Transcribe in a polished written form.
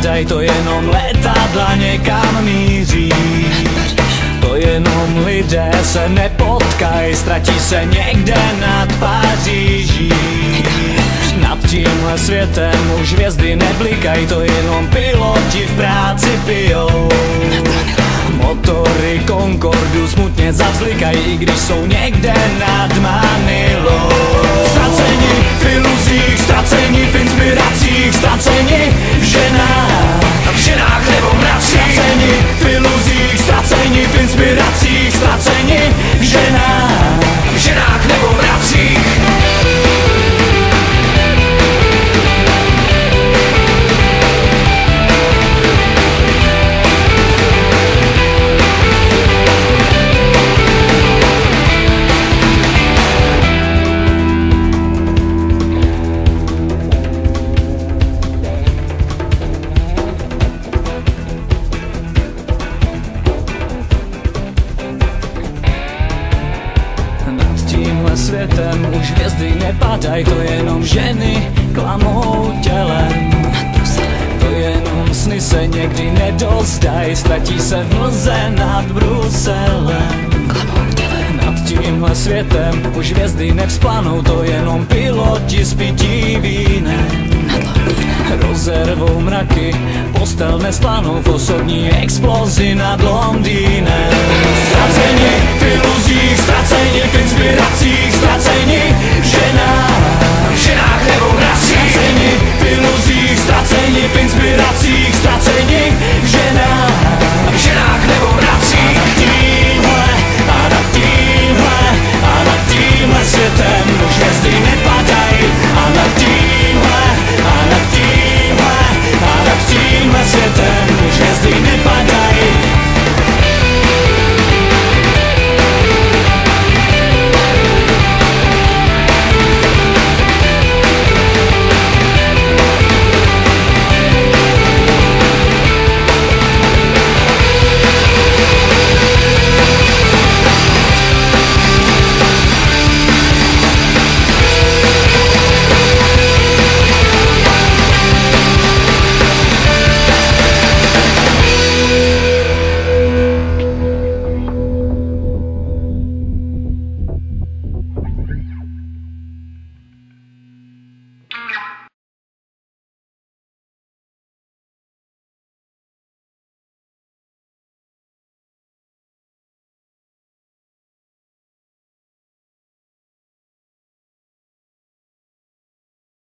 nepadají, to jenom letadla někam míří. To jenom lidé se nepotkají, ztratí se někde nad Paříží. Nad tímhle světem už hvězdy neblikají, to jenom piloti v práci pijou. Motory Concordu smutně zavzlikají, i když jsou někde nad Manilou. Ztraceni v iluzích, ztraceni v inspiracích, ztraceni v ženách nebo mracích. Ztraceni v iluzích, ztraceni v inspiracích, ztraceni v ženách nebo mracích. Světem už hvězdy nepadají, to jenom ženy klamou tělem. To jenom sny se někdy nedozdají, ztratí se v mlze nad Bruselem. Nad tímhle světem už hvězdy nevzplanou, to jenom piloti z pití vínem. Rozervou mraky, postel nesplanou v osobní explozi nad Londýnem. Ztraceni v iluzích, ztraceni v inspiracích, ztraceni v ženách nebo mracích. Ztraceni v iluzích, ztraceni v inspiracích, ztraceni v